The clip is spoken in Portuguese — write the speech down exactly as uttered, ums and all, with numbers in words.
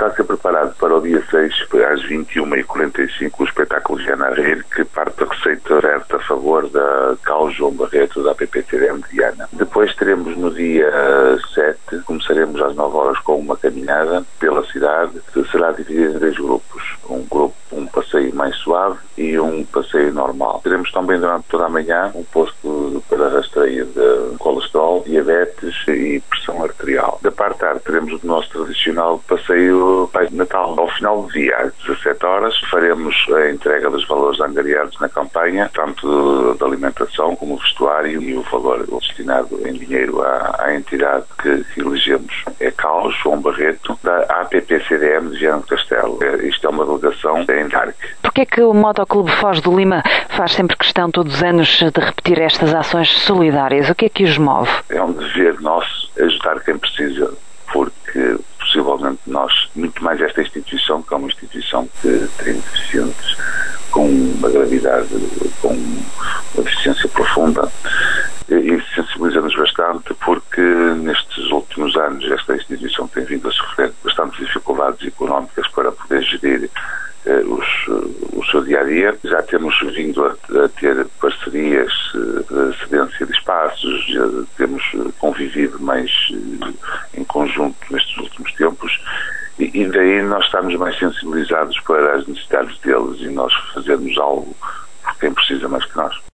está a ser preparado para o dia seis, às vinte e uma e quarenta e cinco, o espetáculo Viana a Rir, que parte da receita aberta a favor da Cau João Barreto, da A P P C D M de Viana. Depois teremos no dia sete, começaremos às nove horas com uma caminhada pela cidade, que será dividida em dois grupos. Um grupo, um passeio mais suave e um passeio normal. Teremos também durante toda a manhã um posto para rastreio de colesterol, diabetes e pressão arterial. Da parte da tarde teremos o nosso tradicional passeio Pai de Natal. Ao final do dia, às dezassete horas, faremos a entrega dos valores angariados na campanha, tanto da alimentação como o vestuário, e o valor destinado em dinheiro à, à entidade que, que elegemos. É Cau João Barreto, da A P P C D M de Viana do Castelo. Isto é uma delegação em Darque. Porquê é que o Motoclube Foz do Lima faz sempre questão, todos os anos, de repetir estas ações solidárias? O que é que os move? É um dever nosso ajudar quem precisa, porque possivelmente nós, muito mais esta instituição, que é uma instituição que tem deficientes com uma gravidade, com uma deficiência profunda, e sensibiliza-nos bastante, porque nestes últimos anos esta instituição tem vindo a sofrer bastantes dificuldades económicas para poder gerir eh, os, o seu dia-a-dia. Já temos vindo a, a ter parcerias de cedência de espaços, já temos convivido mais em conjunto nestes últimos tempos, e, e daí nós estamos mais sensibilizados para as necessidades deles e nós fazermos algo por quem precisa mais que nós.